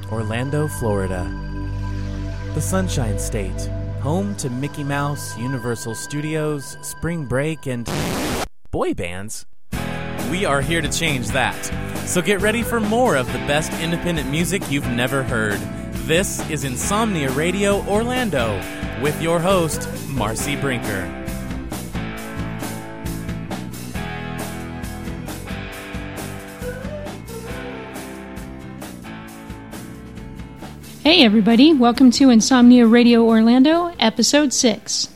Orlando, Florida. The Sunshine State, home to Mickey Mouse, Universal Studios, Spring Break, and boy bands. We are here to change that. So get ready for more of the best independent music you've never heard. This is Insomnia Radio Orlando with your host, Marcy Brinker. Hey everybody, welcome to Insomnia Radio Orlando, Episode 6.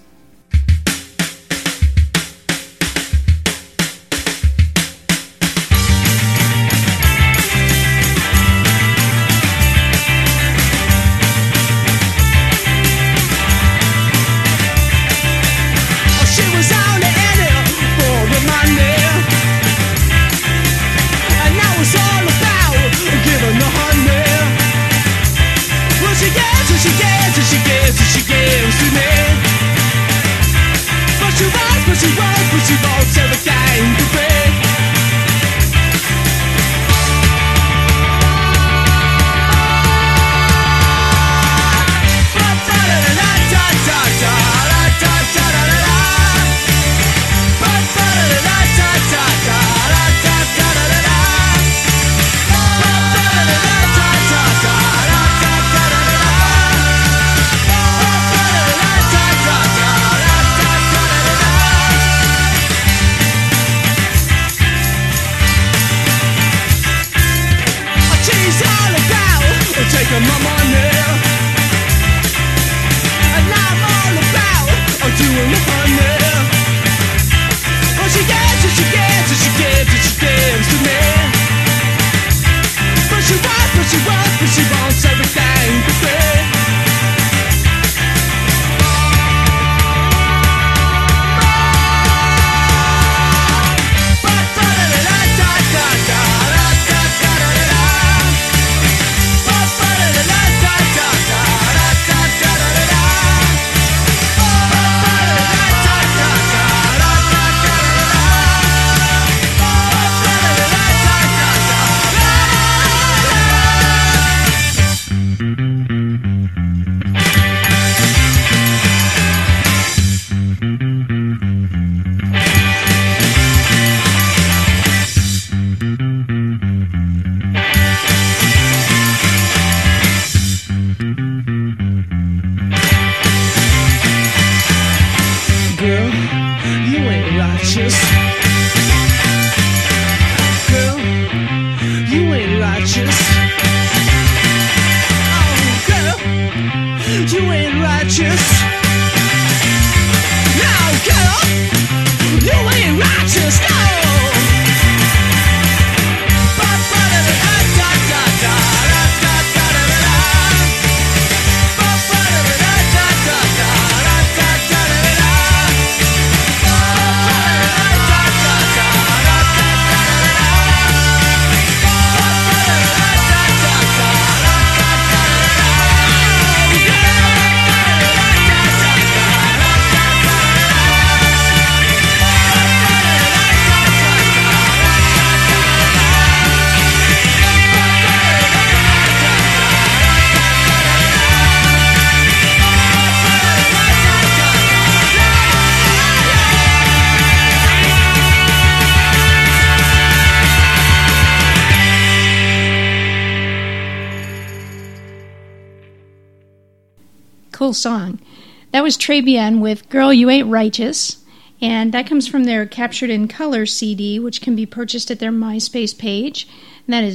Cool song. That was Très Bien with Girl You Ain't Righteous, and that comes from their Captured in Color CD, which can be purchased at their MySpace page, and that is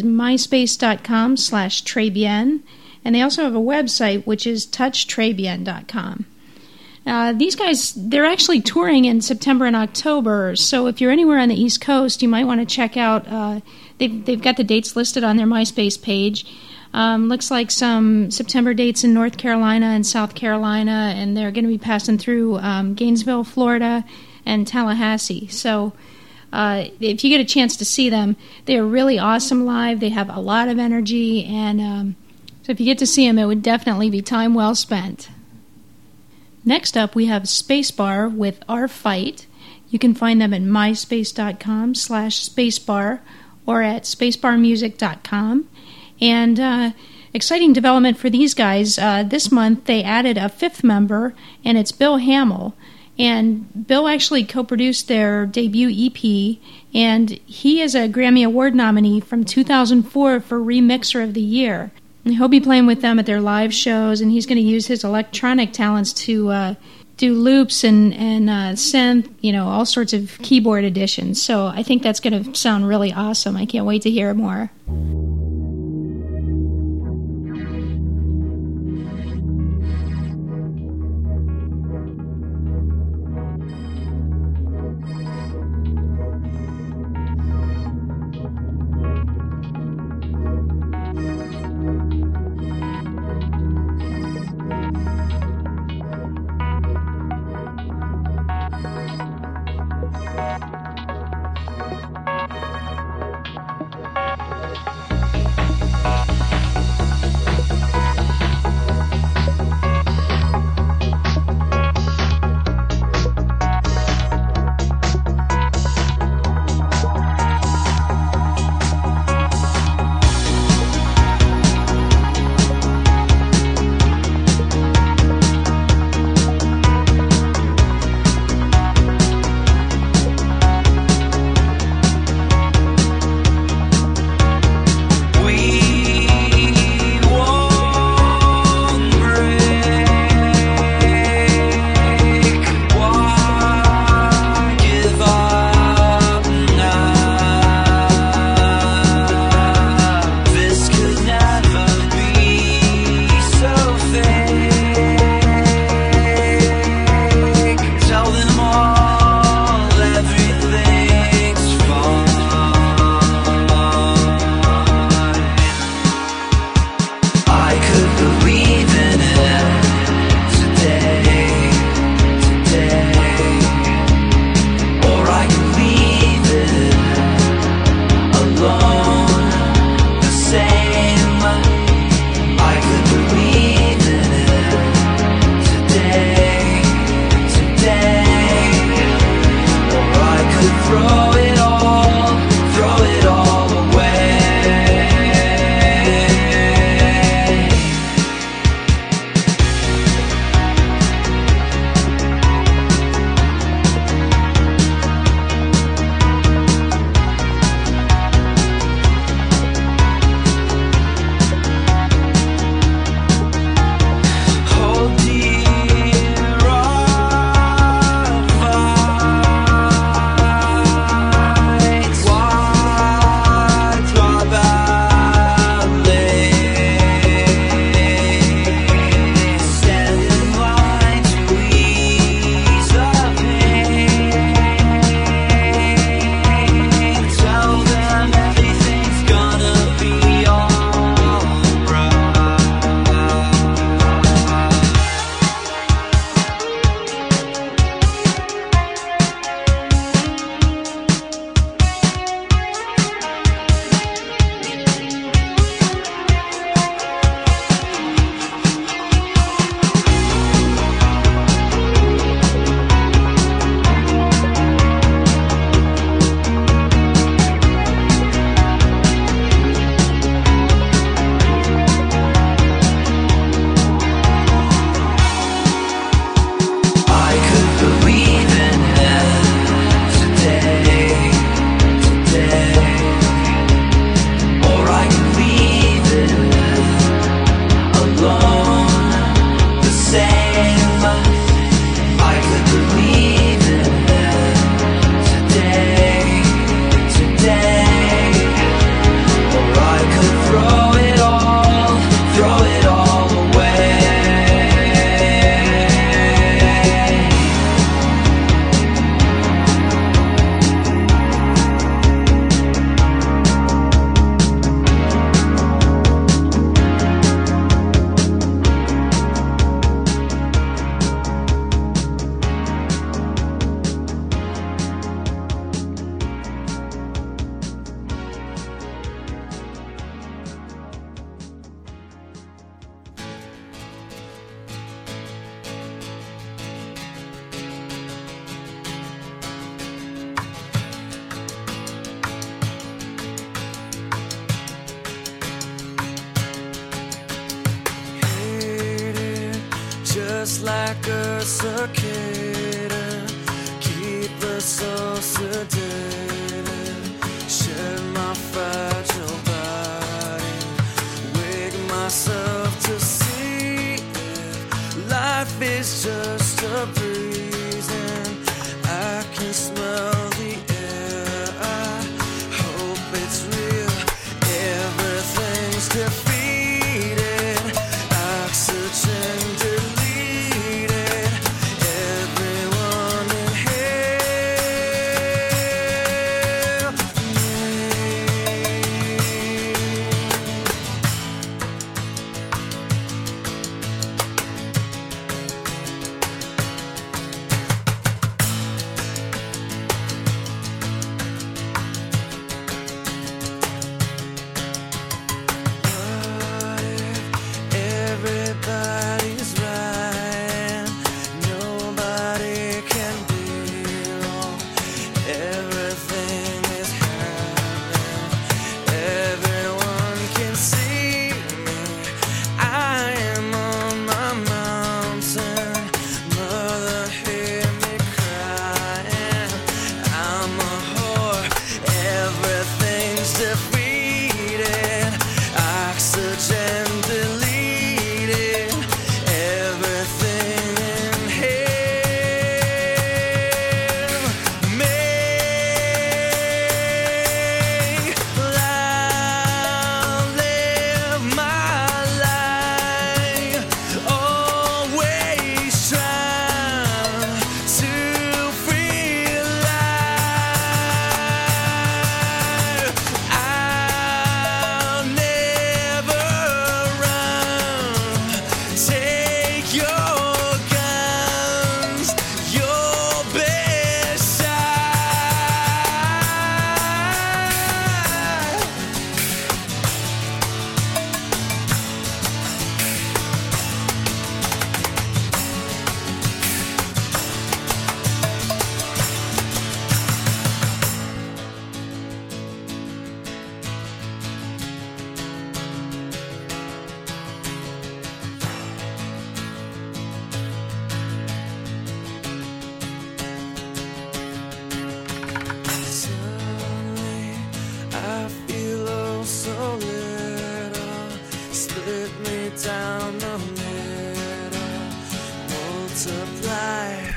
myspace.com/Très-Bien, and they also have a website, which is touchtrebien.com. These guys, they're actually touring in September and October, so if you're anywhere on the East Coast, you might want to check out, they've got the dates listed on their MySpace page. Looks like some September dates in North Carolina and South Carolina, and they're going to be passing through Gainesville, Florida, and Tallahassee. So if you get a chance to see them, they are really awesome live. They have a lot of energy, and so if you get to see them, it would definitely be time well spent. Next up, we have Spacebar with Our Fight. You can find them at myspace.com/spacebar or at spacebarmusic.com. And exciting development for these guys. This month they added a fifth member, and it's Bill Hamill. And Bill actually co-produced their debut EP, and he is a Grammy Award nominee from 2004 for Remixer of the Year. And he'll be playing with them at their live shows, and he's going to use his electronic talents to do loops and synth, all sorts of keyboard additions. So I think that's going to sound really awesome. I can't wait to hear more. just like a cicada, keep the soul sedated, shed my fragile body, wake myself to see if life is just a breeze and I can smell the air. I hope it's real, everything's defeated, oxygen deleted, everyone inhale me. What if everybody's right, nobody can be wrong, everything is happening, everyone can see me, I am on my mountain, mother hear me crying, I'm a whore, everything's defeated, oxygen deleted, everything inhale me. I'll live my life, always trying to free life. I'll never run. Take your guns, your best shot. Suddenly, I feel oh so little. Split me down the middle. Multiply.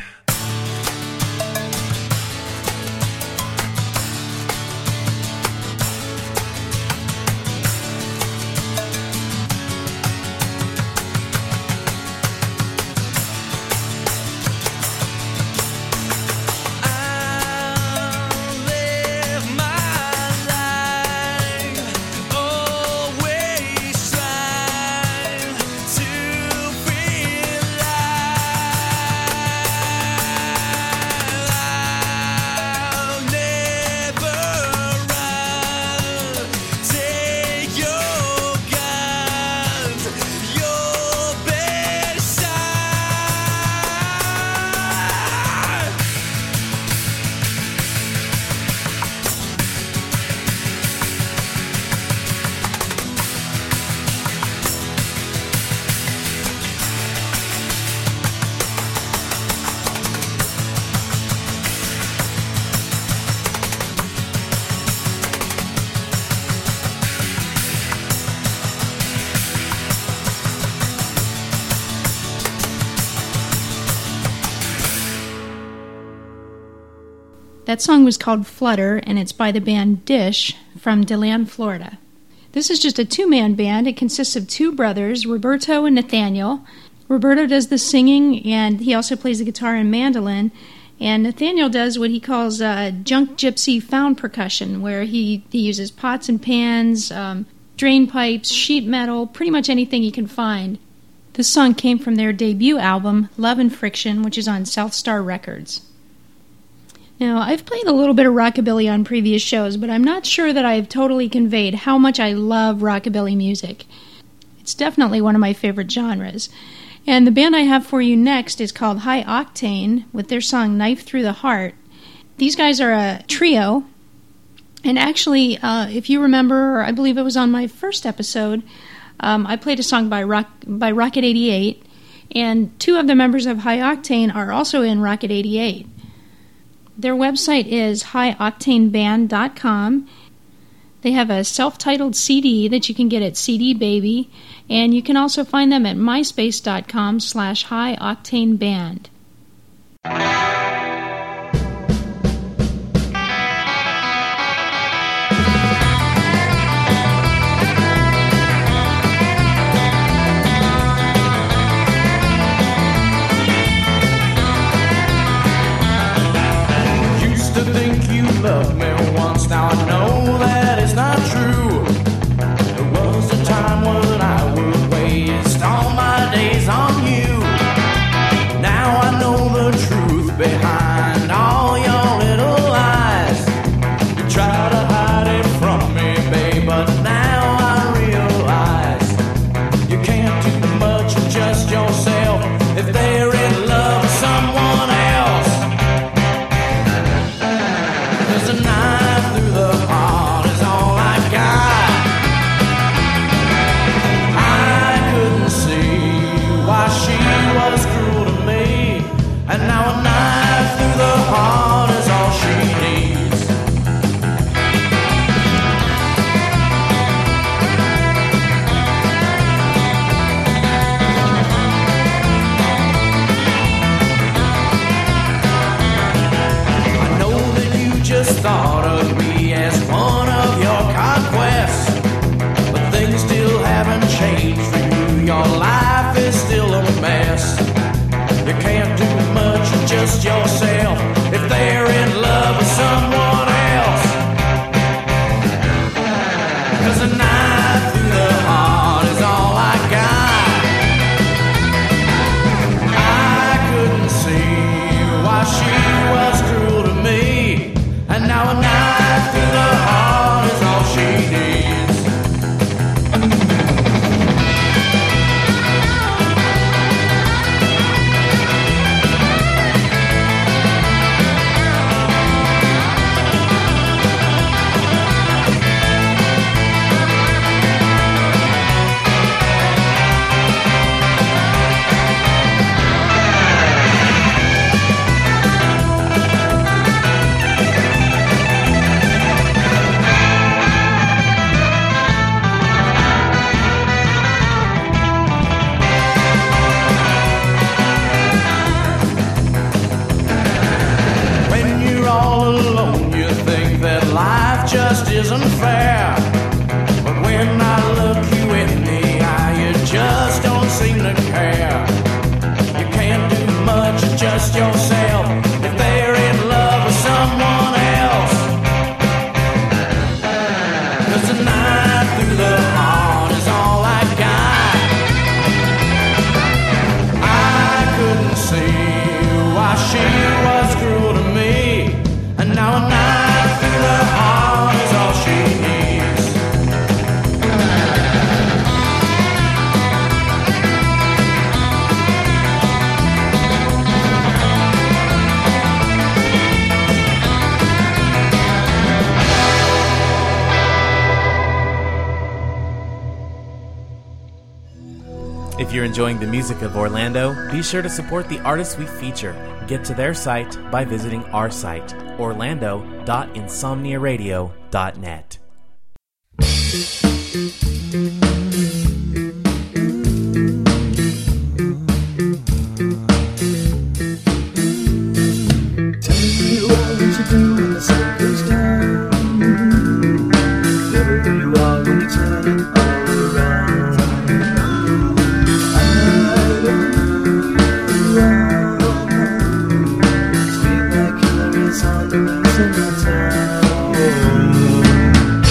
I'll live my life, always trying to free life. I'll never run. Take your guns, your best shot. That song was called Flutter, and it's by the band Dish from DeLand, Florida. This is just a two-man band. It consists of two brothers, Roberto and Nathaniel. Roberto does the singing, and he also plays the guitar and mandolin. And Nathaniel does what he calls junk gypsy found percussion, where he uses pots and pans, drain pipes, sheet metal, pretty much anything he can find. This song came from their debut album, Love and Friction, which is on South Star Records. Now, I've played a little bit of rockabilly on previous shows, but I'm not sure that I have totally conveyed how much I love rockabilly music. It's definitely one of my favorite genres. And the band I have for you next is called High Octane, with their song Knife Through the Heart. These guys are a trio, and actually, if you remember, I believe it was on my first episode, I played a song by Rocket 88, And 2 of the members of High Octane are also in Rocket 88. Their website is highoctaneband.com. They have a self-titled CD that you can get at CD Baby, and you can also find them at myspace.com/highoctaneband. Used to think you loved me once, now I know that it's not true. There was a time when I would waste all my days on you. Now I know the truth behind all your little lies. You try to hide it from me, babe, but now I realize you can't do much of just yourself if they're in love with someone else. There's a knife through the heart is all I got. I couldn't see why she was cruel to me, and now a knife through the heart is all she needs. I know that you just thought of me as one of your conquests, but things still haven't changed for you. Your life is still a mess. You can't do much of just yourself if they're in love with someone else. 'Cause a knife through the heart is all I got. I couldn't see why she was cruel to me, and now a knife through the heart is all she needs. When you're all alone, you think that life just isn't fair. But when I look you in the eye, you just don't seem to care. You can't do much of just yourself if they're in love with someone else. 'Cause a knife through the heart is all I got. I couldn't see why she was cruel to me, and now a knife through the heart is all she needs. If you're enjoying the music of Orlando, be sure to support the artists we feature. Get to their site by visiting our site, orlando.insomniaradio.net. Tell me what you do when the sun goes down. Wherever you are when you turn it all around. I don't know. Speak like canaries on the wings of my town.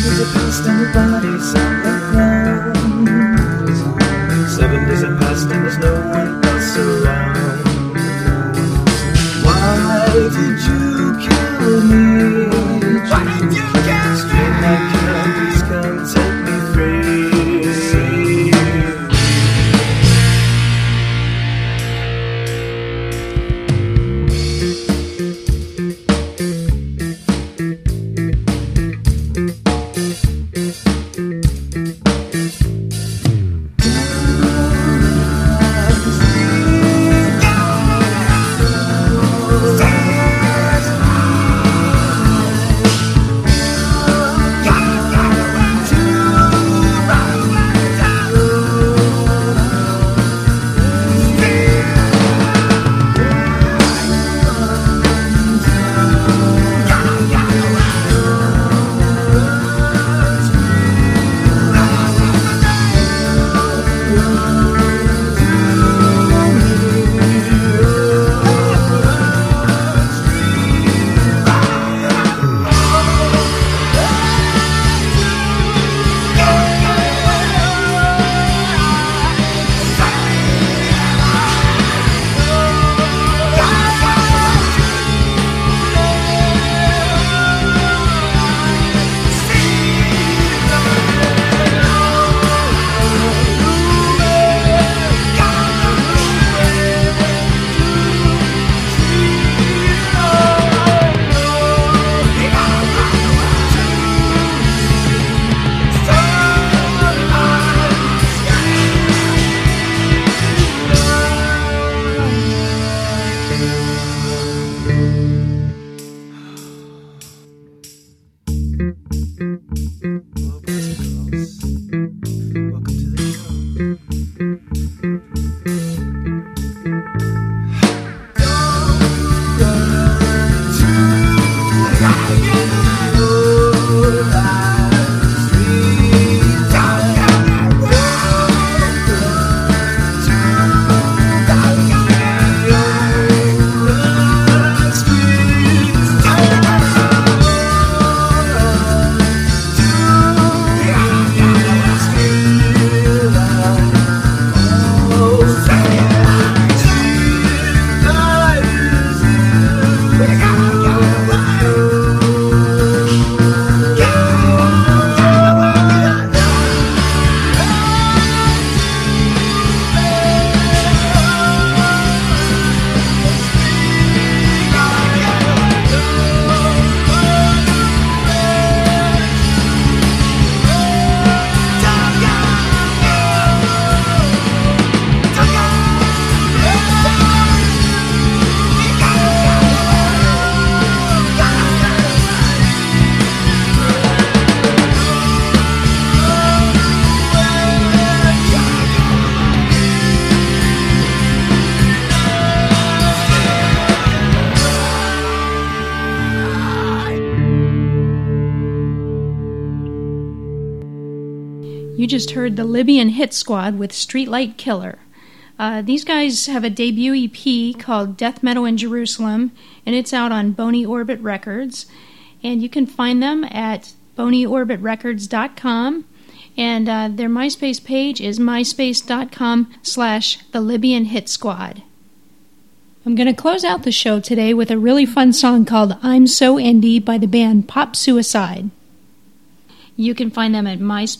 days have passed and your body's on the ground. 7 days have passed and there's no one else around. Why did you kill me? Why did you kill me? Street like hell, please come set me free. You just heard the Libyan Hit Squad with Streetlight Killer. These guys have a debut EP called Death Metal in Jerusalem, and it's out on Bony Orbit Records. And you can find them at bonyorbitrecords.com. And their MySpace page is myspace.com/The Libyan Hit Squad. I'm going to close out the show today with a really fun song called I'm So Indie by the band Pop Suicide. You can find them at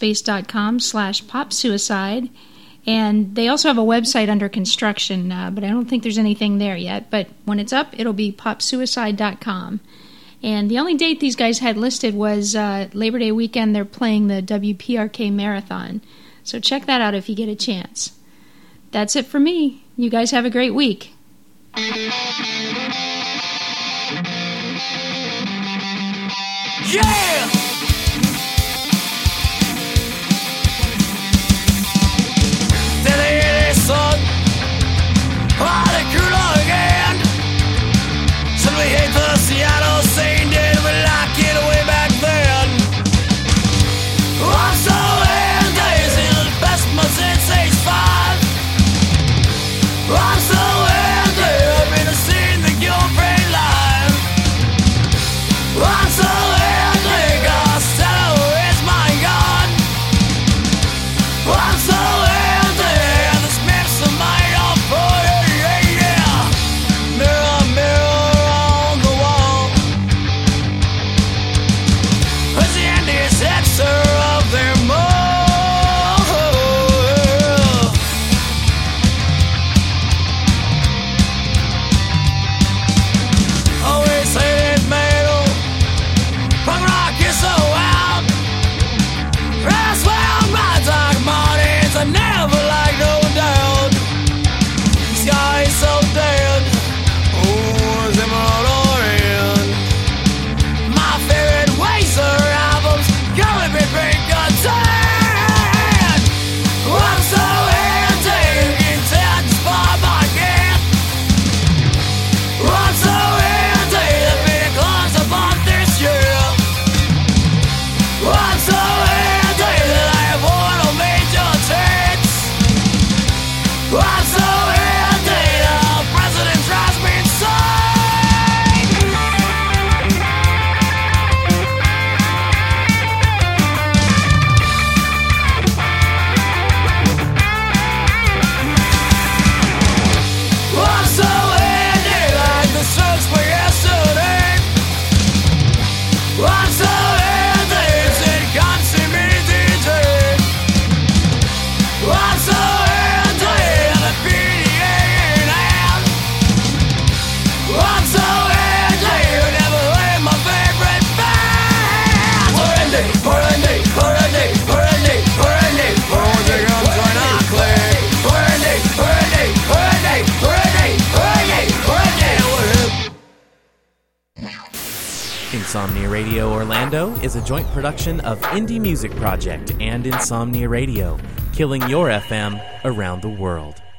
myspace.com/popsuicide. And they also have a website under construction, but I don't think there's anything there yet. But when it's up, it'll be popsuicide.com. And the only date these guys had listed was Labor Day weekend. They're playing the WPRK Marathon. So check that out if you get a chance. That's it for me. You guys have a great week. Yeah! Son, party cool again. Should we hate the Seattle scene? Did we like it way back then? I'm so days in the best month since age 5. I'm so empty, I've been seeing the girlfriend live. I'm so empty, Insomnia Radio Orlando is a joint production of Indie Music Project and Insomnia Radio, killing your FM around the world.